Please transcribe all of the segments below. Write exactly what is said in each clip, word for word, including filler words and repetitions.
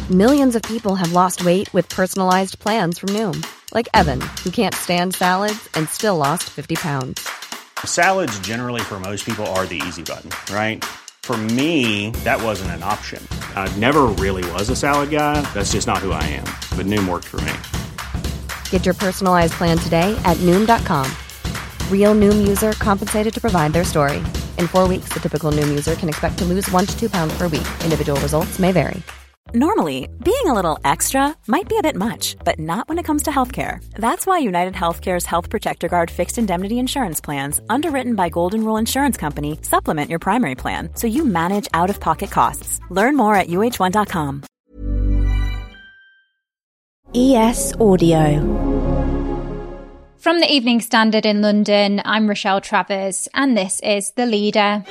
Millions of people have lost weight with personalized plans from Noom. Like Evan, who can't stand salads and still lost fifty pounds. Salads generally for most people are the easy button, right? For me, that wasn't an option. I never really was a salad guy. That's just not who I am. But Noom worked for me. Get your personalized plan today at Noom dot com. Real Noom user compensated to provide their story. In four weeks, the typical Noom user can expect to lose one to two pounds per week. Individual results may vary. Normally, being a little extra might be a bit much, but not when it comes to healthcare. That's why United Healthcare's Health Protector Guard fixed indemnity insurance plans, underwritten by Golden Rule Insurance Company, supplement your primary plan so you manage out-of-pocket costs. Learn more at U H one dot com. E S Audio. From the Evening Standard in London, I'm Rochelle Travers, and this is The Leader.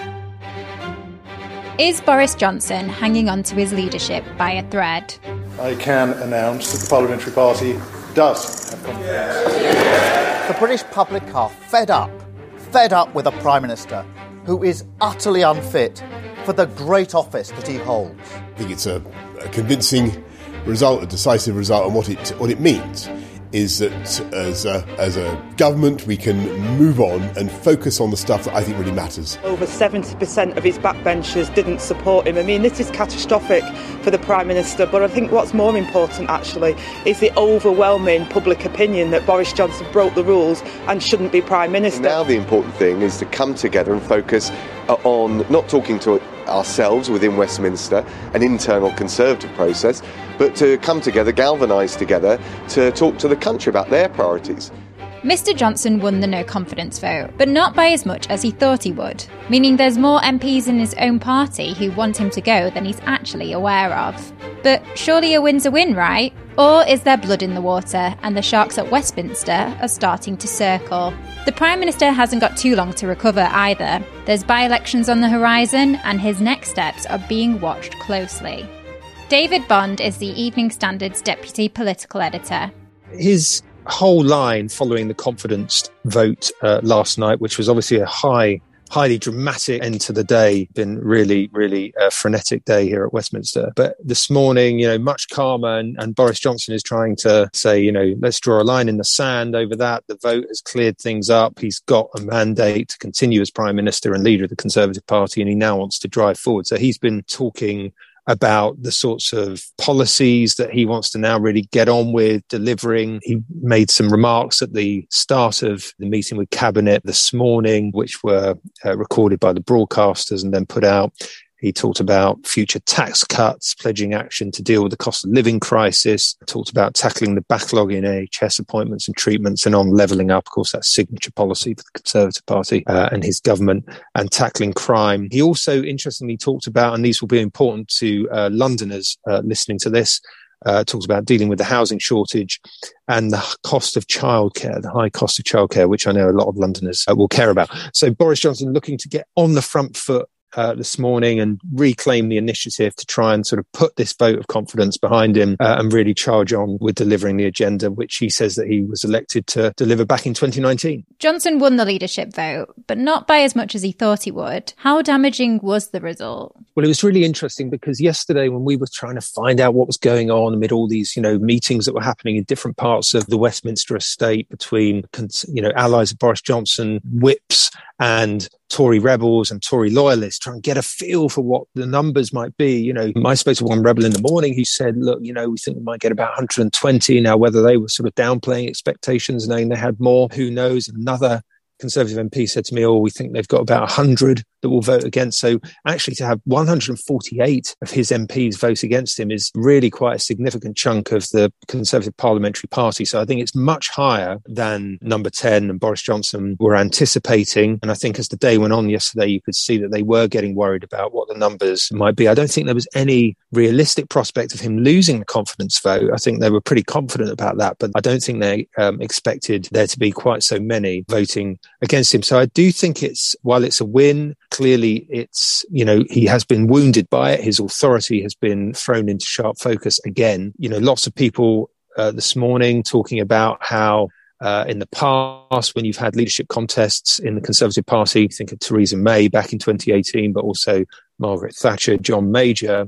Is Boris Johnson hanging on to his leadership by a thread? I can announce that the Parliamentary Party does have confidence. The British public are fed up, fed up with a Prime Minister who is utterly unfit for the great office that he holds. I think it's a, a convincing result, a decisive result, and what it what it means is that as a, as a government we can move on and focus on the stuff that I think really matters. Over seventy percent of his backbenchers didn't support him. I mean, this is catastrophic for the Prime Minister, but I think what's more important, actually, is the overwhelming public opinion that Boris Johnson broke the rules and shouldn't be Prime Minister. Now the important thing is to come together and focus on not talking to ourselves within Westminster, an internal Conservative process, but to come together, galvanise together, to talk to the country about their priorities. Mister Johnson won the no confidence vote, but not by as much as he thought he would, meaning there's more M Ps in his own party who want him to go than he's actually aware of. But surely a win's a win, right? Or is there blood in the water and the sharks at Westminster are starting to circle? The Prime Minister hasn't got too long to recover either. There's by-elections on the horizon and his next steps are being watched closely. David Bond is the Evening Standard's deputy political editor. His whole line following the confidence vote uh, last night, which was obviously a high, highly dramatic end to the day, been really, really a frenetic day here at Westminster. But this morning, you know, much calmer, and, and Boris Johnson is trying to say, you know, let's draw a line in the sand over that. The vote has cleared things up. He's got a mandate to continue as Prime Minister and leader of the Conservative Party, and he now wants to drive forward. So he's been talking about the sorts of policies that he wants to now really get on with delivering. He made some remarks at the start of the meeting with Cabinet this morning, which were uh, recorded by the broadcasters and then put out. He talked about future tax cuts, pledging action to deal with the cost of living crisis, talked about tackling the backlog in N H S appointments and treatments, and on levelling up, of course, that signature policy for the Conservative Party uh, and his government, and tackling crime. He also, interestingly, talked about, and these will be important to uh, Londoners uh, listening to this, Uh, talks about dealing with the housing shortage and the cost of childcare, the high cost of childcare, which I know a lot of Londoners uh, will care about. So Boris Johnson looking to get on the front foot Uh, this morning and reclaim the initiative to try and sort of put this vote of confidence behind him uh, and really charge on with delivering the agenda, which he says that he was elected to deliver back in twenty nineteen. Johnson won the leadership vote, but not by as much as he thought he would. How damaging was the result? Well, it was really interesting because yesterday when we were trying to find out what was going on amid all these, you know, meetings that were happening in different parts of the Westminster estate between, you know, allies of Boris Johnson, whips and Tory rebels and Tory loyalists, try and get a feel for what the numbers might be. You know, I spoke to one rebel in the morning who said, look, you know, we think we might get about one hundred twenty. Now, whether they were sort of downplaying expectations, knowing they had more, who knows? Another Conservative M P said to me, oh, we think they've got about one hundred that will vote against. So actually to have one hundred forty-eight of his M Ps vote against him is really quite a significant chunk of the Conservative Parliamentary Party. So I think it's much higher than number ten and Boris Johnson were anticipating. And I think as the day went on yesterday, you could see that they were getting worried about what the numbers might be. I don't think there was any realistic prospect of him losing the confidence vote. I think they were pretty confident about that, but I don't think they um, expected there to be quite so many voting against him. So I do think it's, while it's a win, clearly it's, you know, he has been wounded by it. His authority has been thrown into sharp focus again. You know, lots of people uh, this morning talking about how uh, in the past, when you've had leadership contests in the Conservative Party, think of Theresa May back in twenty eighteen, but also Margaret Thatcher, John Major,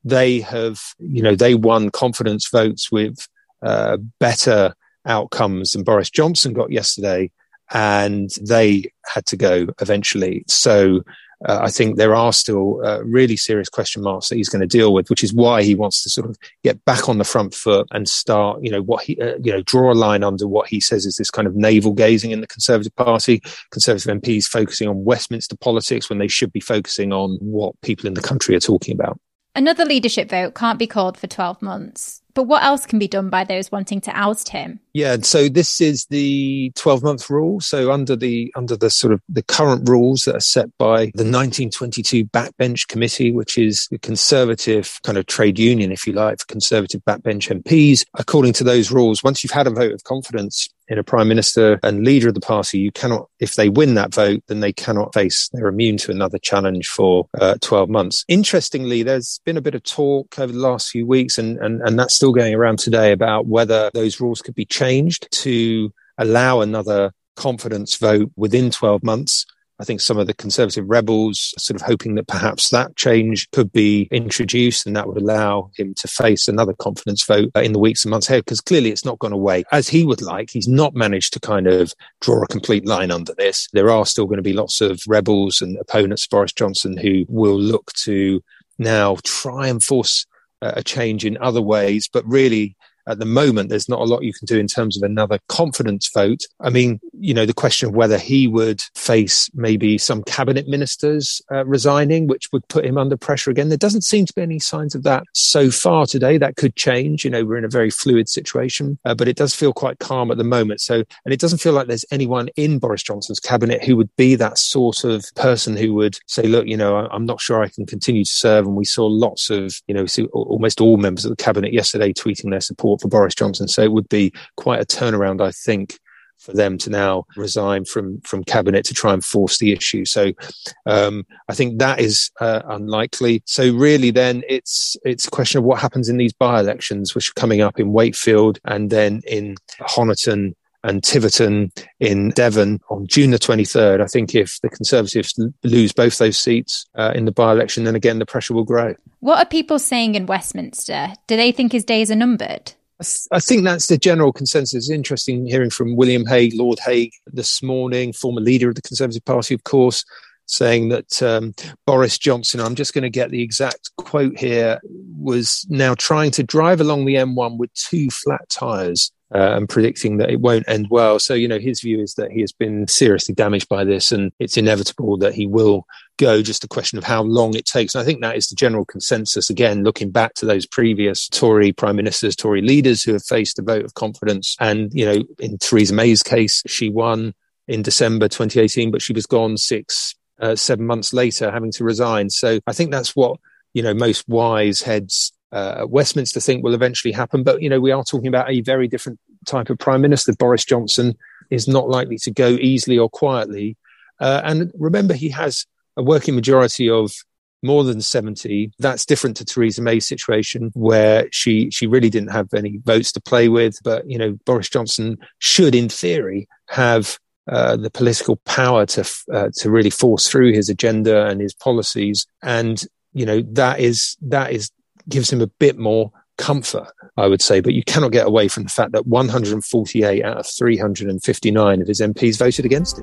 they have, you know, they won confidence votes with uh, better outcomes than Boris Johnson got yesterday, and they had to go eventually. So uh, I think there are still uh, really serious question marks that he's going to deal with, which is why he wants to sort of get back on the front foot and start, you know, what he, uh, you know, draw a line under what he says is this kind of navel gazing in the Conservative Party. Conservative M Ps focusing on Westminster politics when they should be focusing on what people in the country are talking about. Another leadership vote can't be called for twelve months. But what else can be done by those wanting to oust him? Yeah, so this is the twelve-month rule. So under the under the sort of the current rules that are set by the nineteen twenty-two Backbench Committee, which is the Conservative kind of trade union, if you like, for Conservative backbench M Ps. According to those rules, once you've had a vote of confidence in a Prime Minister and leader of the party, you cannot, if they win that vote, then they cannot face, they're immune to another challenge for uh, twelve months. Interestingly, there's been a bit of talk over the last few weeks, and, and, and that's still going around today, about whether those rules could be changed to allow another confidence vote within twelve months. I think some of the Conservative rebels are sort of hoping that perhaps that change could be introduced, and that would allow him to face another confidence vote in the weeks and months ahead, because clearly it's not gone away as he would like. He's not managed to kind of draw a complete line under this. There are still going to be lots of rebels and opponents of Boris Johnson who will look to now try and force a change in other ways, but really at the moment, there's not a lot you can do in terms of another confidence vote. I mean, you know, the question of whether he would face maybe some cabinet ministers uh, resigning, which would put him under pressure again. There doesn't seem to be any signs of that so far today. That could change. You know, we're in a very fluid situation, uh, but it does feel quite calm at the moment. So, and it doesn't feel like there's anyone in Boris Johnson's cabinet who would be that sort of person who would say, look, you know, I'm not sure I can continue to serve. And we saw lots of, you know, almost all members of the cabinet yesterday tweeting their support for Boris Johnson. So it would be quite a turnaround, I think, for them to now resign from, from cabinet to try and force the issue. So um, I think that is uh, unlikely. So really then it's it's a question of what happens in these by-elections, which are coming up in Wakefield and then in Honiton and Tiverton in Devon on June the twenty-third. I think if the Conservatives l- lose both those seats uh, in the by-election, then again, the pressure will grow. What are people saying in Westminster? Do they think his days are numbered? I, th- I think that's the general consensus. It's interesting hearing from William Hague, Lord Hague, this morning, former leader of the Conservative Party, of course, saying that um, Boris Johnson, I'm just going to get the exact quote here, was now trying to drive along the M one with two flat tyres. Uh, and predicting that it won't end well. So, you know, his view is that he has been seriously damaged by this and it's inevitable that he will go, just a question of how long it takes. And I think that is the general consensus, again, looking back to those previous Tory prime ministers, Tory leaders who have faced a vote of confidence. And, you know, in Theresa May's case, she won in December twenty eighteen, but she was gone six, uh, seven months later, having to resign. So I think that's what, you know, most wise heads Uh, Westminster think will eventually happen. But, you know, we are talking about a very different type of Prime Minister. Boris Johnson is not likely to go easily or quietly. Uh, and remember, he has a working majority of more than seventy. That's different to Theresa May's situation, where she, she really didn't have any votes to play with. But, you know, Boris Johnson should, in theory, have uh, the political power to uh, to really force through his agenda and his policies. And, you know, that is that is gives him a bit more comfort, I would say. But you cannot get away from the fact that one hundred forty-eight out of three hundred fifty-nine of his M Ps voted against him.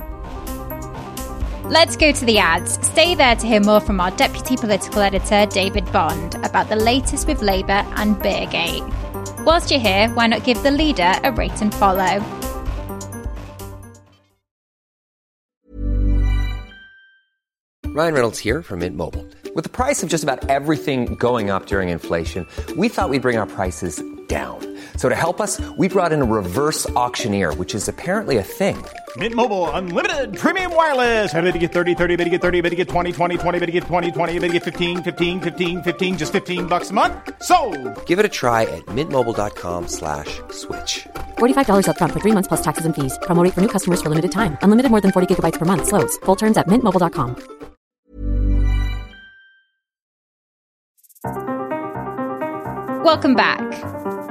Let's go to the ads. Stay there to hear more from our Deputy Political Editor, David Bond, about the latest with Labour and Beergate. Whilst you're here, why not give the leader a rate and follow? Ryan Reynolds here from Mint Mobile. With the price of just about everything going up during inflation, we thought we'd bring our prices down. So to help us, we brought in a reverse auctioneer, which is apparently a thing. Mint Mobile Unlimited Premium Wireless. How to get thirty, thirty, how to get thirty, how to get twenty, twenty, twenty, how to get twenty, twenty, how to get fifteen, fifteen, fifteen, fifteen, just fifteen bucks a month? Sold! Give it a try at mintmobile.com slash switch. forty-five dollars up front for three months plus taxes and fees. Promo rate for new customers for limited time. Unlimited more than forty gigabytes per month. Slows full terms at mint mobile dot com. Welcome back.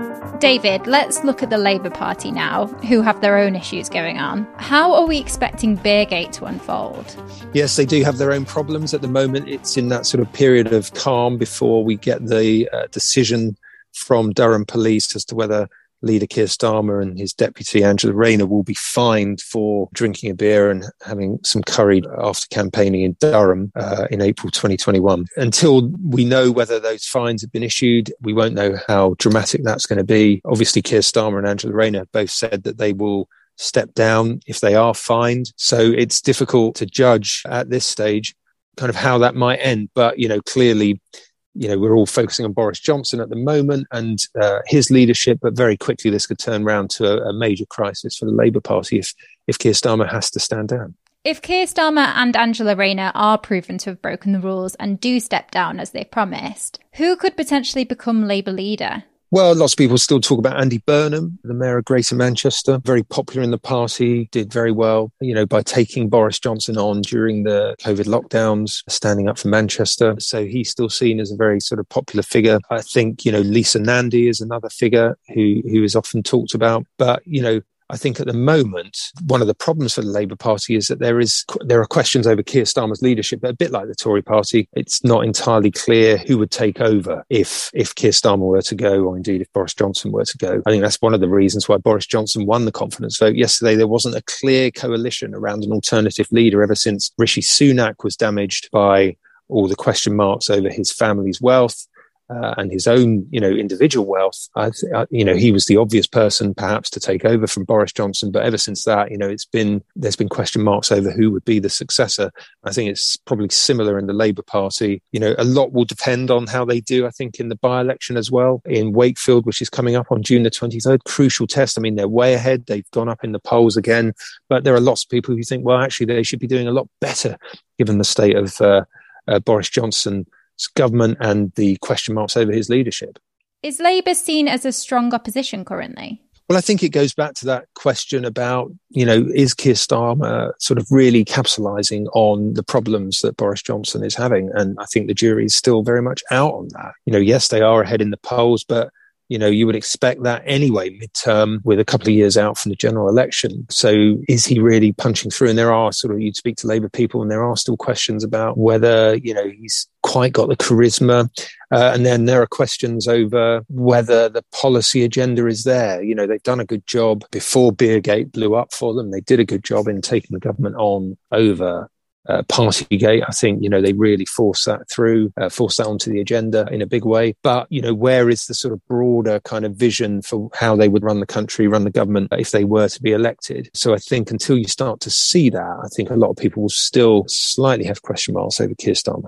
David, let's look at the Labour Party now, who have their own issues going on. How are we expecting Beergate to unfold? Yes, they do have their own problems. At the moment, it's in that sort of period of calm before we get the uh, decision from Durham Police as to whether leader Keir Starmer and his deputy Angela Rayner will be fined for drinking a beer and having some curry after campaigning in Durham uh, in April twenty twenty-one. Until we know whether those fines have been issued, we won't know how dramatic that's going to be. Obviously, Keir Starmer and Angela Rayner both said that they will step down if they are fined. So it's difficult to judge at this stage kind of how that might end. But, you know, clearly, you know, we're all focusing on Boris Johnson at the moment and uh, his leadership, but very quickly this could turn round to a, a major crisis for the Labour Party if, if Keir Starmer has to stand down. If Keir Starmer and Angela Rayner are proven to have broken the rules and do step down as they promised, who could potentially become Labour leader? Well, lots of people still talk about Andy Burnham, the mayor of Greater Manchester, very popular in the party, did very well, you know, by taking Boris Johnson on during the COVID lockdowns, standing up for Manchester. So he's still seen as a very sort of popular figure. I think, you know, Lisa Nandy is another figure who, who is often talked about. But, you know, I think at the moment, one of the problems for the Labour Party is that there is there are questions over Keir Starmer's leadership, but a bit like the Tory Party, it's not entirely clear who would take over if if Keir Starmer were to go, or indeed if Boris Johnson were to go. I think that's one of the reasons why Boris Johnson won the confidence vote yesterday. There wasn't a clear coalition around an alternative leader ever since Rishi Sunak was damaged by all the question marks over his family's wealth. Uh, and his own, you know, individual wealth. I th- I, you know, he was the obvious person perhaps to take over from Boris Johnson. But ever since that, you know, it's been, there's been question marks over who would be the successor. I think it's probably similar in the Labour Party. You know, a lot will depend on how they do, I think, in the by-election as well in Wakefield, which is coming up on June the twenty-third. Crucial test. I mean, they're way ahead. They've gone up in the polls again. But there are lots of people who think, well, actually, they should be doing a lot better given the state of uh, uh, Boris Johnson government and the question marks over his leadership. Is Labour seen as a strong opposition currently? Well, I think it goes back to that question about, you know, is Keir Starmer sort of really capitalising on the problems that Boris Johnson is having? And I think the jury is still very much out on that. You know, yes, they are ahead in the polls, but you know, you would expect that anyway, midterm, with a couple of years out from the general election. So is he really punching through? And there are sort of, you'd speak to Labour people and there are still questions about whether, you know, he's quite got the charisma. Uh, and then there are questions over whether the policy agenda is there. You know, they've done a good job before Beergate blew up for them. They did a good job in taking the government on over Uh, Partygate. I think, you know, they really forced that through, uh, forced that onto the agenda in a big way. But, you know, where is the sort of broader kind of vision for how they would run the country, run the government if they were to be elected? So I think until you start to see that, I think a lot of people will still slightly have question marks over Keir Starmer.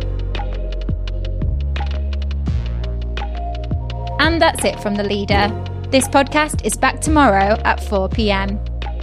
And that's it from The Leader. This podcast is back tomorrow at four p.m.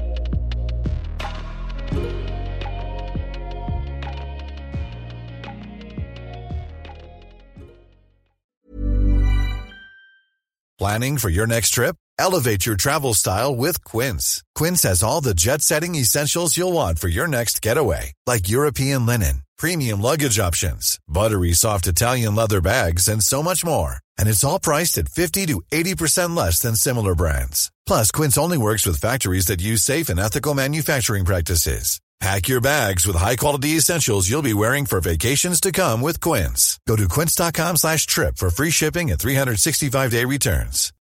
Planning for your next trip? Elevate your travel style with Quince. Quince has all the jet-setting essentials you'll want for your next getaway, like European linen, premium luggage options, buttery soft Italian leather bags, and so much more. And it's all priced at fifty to eighty percent less than similar brands. Plus, Quince only works with factories that use safe and ethical manufacturing practices. Pack your bags with high-quality essentials you'll be wearing for vacations to come with Quince. Go to quince.com slash trip for free shipping and three sixty-five day returns.